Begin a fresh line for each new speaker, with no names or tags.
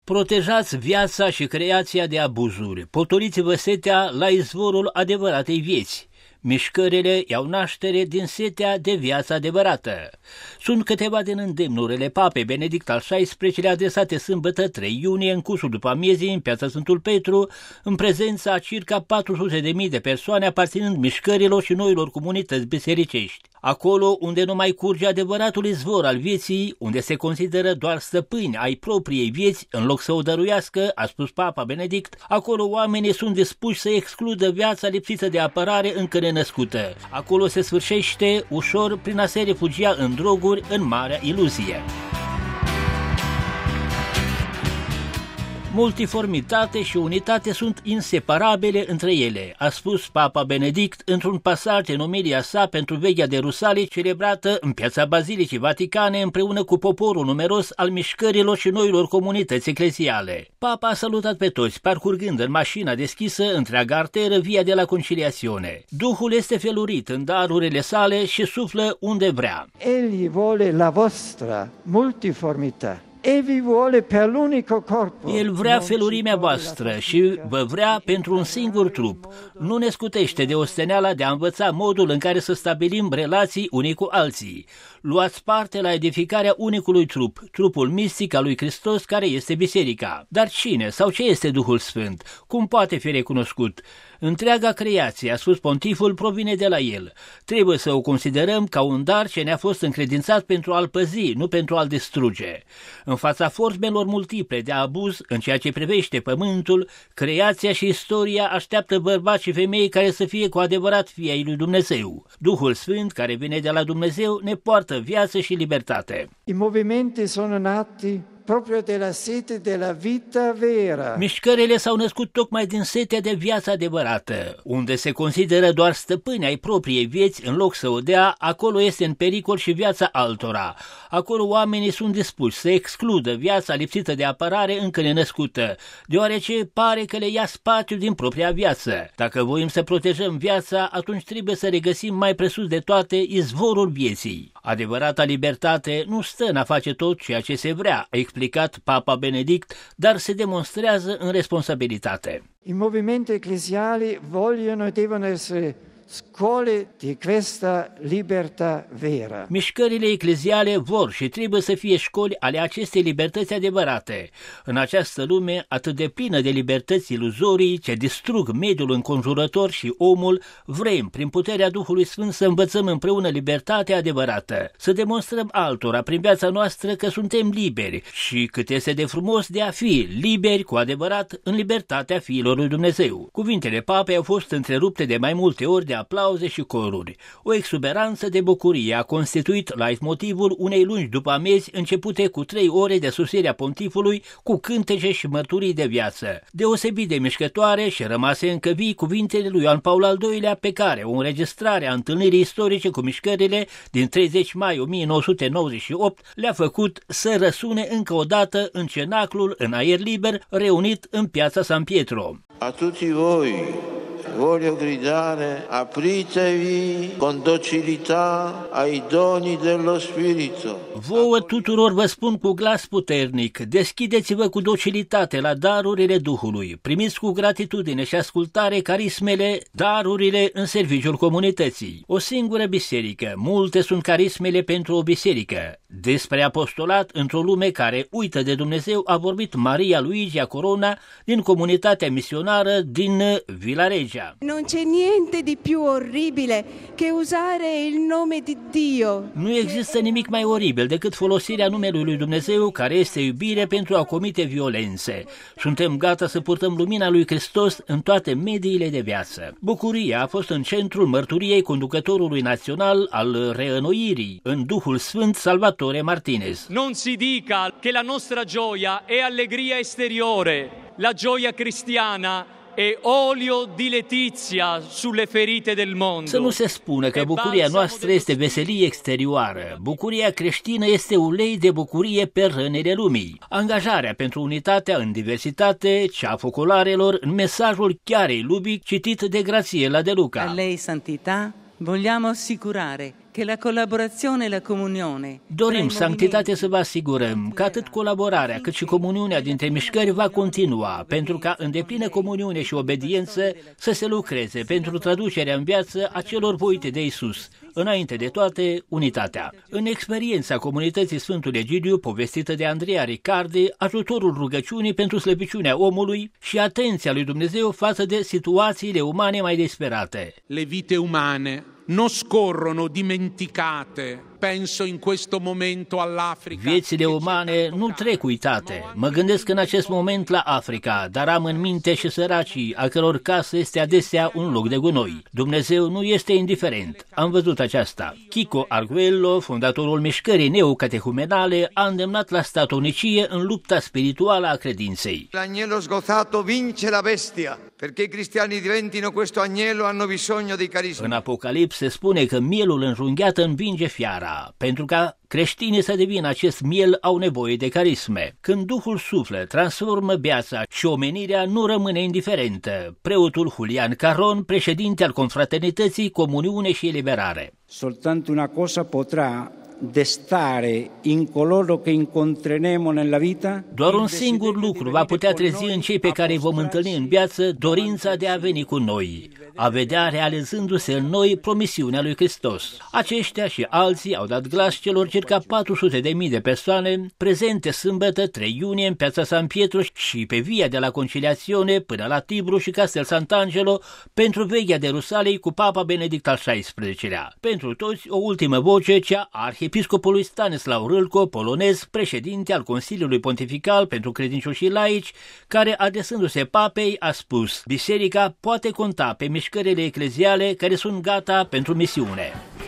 Protejați viața și creația de abuzuri, potoliți-vă setea la izvorul adevăratei vieți. Mișcările iau naștere din setea de viață adevărată. Sunt câteva din îndemnurile Papei Benedict al XVI-lea adresate sâmbătă 3 iunie în cursul după amiezii în Piața Sfântul Petru, în prezența a circa 400.000 de persoane aparținând mișcărilor și noilor comunități bisericești. Acolo unde nu mai curge adevăratul izvor al vieții, unde se consideră doar stăpâni ai propriei vieți în loc să o dăruiască, a spus Papa Benedict, acolo oamenii sunt dispuși să excludă viața lipsită de apărare încă nenăscută. Acolo se sfârșește ușor prin a se refugia în droguri, în marea iluzie. Multiformitate și unitate sunt inseparabile între ele, a spus Papa Benedict într-un pasaj în omilia sa pentru Vechea de Rusalii, celebrată în Piața Bazilicii Vaticane împreună cu poporul numeros al mișcărilor și noilor comunități ecleziale. Papa a salutat pe toți, parcurgând în mașina deschisă întreaga arteră via de la Conciliazione. Duhul este felurit în darurile sale și suflă unde vrea.
Egli vuole la vostra multiformità.
El vrea felurimea voastră și vă vrea pentru un singur trup. Nu ne scutește de osteneala de a învăța modul în care să stabilim relații unii cu alții. Luați parte la edificarea unicului trup, trupul mistic al lui Hristos care este biserica. Dar cine sau ce este Duhul Sfânt? Cum poate fi recunoscut? Întreaga creație, a spus pontiful, provine de la el. Trebuie să o considerăm ca un dar ce ne-a fost încredințat pentru a-l păzi, nu pentru a-l distruge. În fața formelor multiple de abuz, în ceea ce privește pământul, creația și istoria așteaptă bărbați și femei care să fie cu adevărat fii ai lui Dumnezeu. Duhul Sfânt, care vine de la Dumnezeu, ne poartă viață și libertate.
I movimenti sono nati proprio della sete della vita vera.
Mișcările s-au născut tocmai din setea de viață adevărată. Unde se consideră doar stăpâni ai propriei vieți în loc să o dea, acolo este în pericol și viața altora. Acolo oamenii sunt dispuși să excludă viața lipsită de apărare încă nenăscută, deoarece pare că le ia spațiu din propria viață. Dacă voim să protejăm viața, atunci trebuie să regăsim mai presus de toate izvorul vieții. Adevărata libertate nu stă în a face tot ceea ce se vrea, a explicat Papa Benedict, dar se demonstrează în responsabilitate.
I movimenti ecclesiali vogliono e devono essere scuole di questa libertà vera.
Mișcările ecleziale vor și trebuie să fie școli ale acestei libertăți adevărate. În această lume atât de plină de libertăți iluzorii ce distrug mediul înconjurător și omul, vrem, prin puterea Duhului Sfânt, să învățăm împreună libertatea adevărată, să demonstrăm altora prin viața noastră că suntem liberi și cât este de frumos de a fi liberi cu adevărat în libertatea fiilor lui Dumnezeu. Cuvintele Papei au fost întrerupte de mai multe ori de aplauze și coruri. O exuberanță de bucurie a constituit leitmotivul unei lungi după amiezi începute cu 3 ore de sosirea pontifului cu cântece și mărturii de viață. Deosebit de mișcătoare și rămase încă vii cuvintele lui Ioan Paul al II-lea pe care o înregistrare a întâlnirii istorice cu mișcările din 30 mai 1998 le-a făcut să răsune încă o dată în cenaclul în aer liber reunit în piața San Pietro.
A tutti voi voglio gridare, apritevi con docilità ai doni dello Spirito.
Vouă tuturor vă spun cu glas puternic, deschideți-vă cu docilitate la darurile Duhului, primiți cu gratitudine și ascultare carismele, darurile în serviciul comunității. O singură biserică, multe sunt carismele pentru o biserică. Despre apostolat într-o lume care uită de Dumnezeu a vorbit Maria Luigia Corona din comunitatea misionară din Villaregia.
Non c'è niente di più orribile che usare il nome di Dio.
Nu există nimic mai oribil decât folosirea numelui lui Dumnezeu, care este iubire, pentru a comite violențe. Suntem gata să purtăm lumina lui Hristos în toate mediile de viață. Bucuria a fost în centrul mărturiei conducătorului național al reînnoirii în Duhul Sfânt, Salvatore Martinez.
Non si dica che la nostra gioia è allegria esteriore, la gioia cristiana e olio di letizia sulle ferite del mondo.
Să nu se spună că bucuria noastră este veselie exterioară. Bucuria creștină este ulei de bucurie pe rănile lumii. Angajarea pentru unitatea în diversitate, cea a focolarelor, în mesajul Chiarei Lubic citit de Graziella De Luca.
A lei, Santità, vogliamo assicurare che la collaborazione e la comunione.
Dorim, sanctitate, să vă asigurăm că atât colaborarea cât și comuniunea dintre mișcări va continua, pentru ca în deplină comuniune și obediență să se lucreze pentru traducerea în viață a celor voite de Iisus, înainte de toate, unitatea. În experiența comunității Sfântului Egidiu, povestită de Andrea Riccardi, ajutorul rugăciunii pentru slăbiciunea omului și atenția lui Dumnezeu față de situațiile umane mai disperate.
Le vite umane non scorrono dimenticate. Penso in questo momento all'Africa.
Viețile umane nu trec uitate. Mă gândesc în acest moment la Africa, dar am în minte și săracii, a căror casă este adesea un loc de gunoi. Dumnezeu nu este indiferent. Am văzut aceasta. Chico Arguello, fondatorul mișcării neocatehumenale, a îndemnat la statornicie în lupta spirituală a credinței.
L'agnello sgozato vince la bestia, perché i cristiani diventino questo agnello hanno bisogno di carisma.
În Apocalips se spune că mielul înjunghiat învinge fiara. Pentru ca creștinii să devină acest miel au nevoie de carisme. Când Duhul suflă, transformă viața și omenirea nu rămâne indiferentă. Preotul Julian Caron, președinte al Confraternității Comuniune și Eliberare.
Soltanto una cosa potrà destare in coloro che incontreremo nella vita.
Doar un singur lucru va putea trezi în cei pe care îi vom întâlni în viață dorința de a veni cu noi, a vedea realizându-se în noi promisiunea lui Hristos. Aceștia și alții au dat glas celor circa 400.000 de persoane prezente sâmbătă 3 iunie în piața San Pietro și pe via de la Conciliazione până la Tibru și Castel Sant'Angelo pentru vechea de Rusalei cu Papa Benedict al XVI-lea. Pentru toți o ultimă voce, cea a Arhiepiscopului Stanislav Râlco, polonez, președinte al Consiliului Pontifical pentru credincioșii laici, care, adresându-se papei, a spus: Biserica poate conta pe mișcările ecleziale care sunt gata pentru misiune.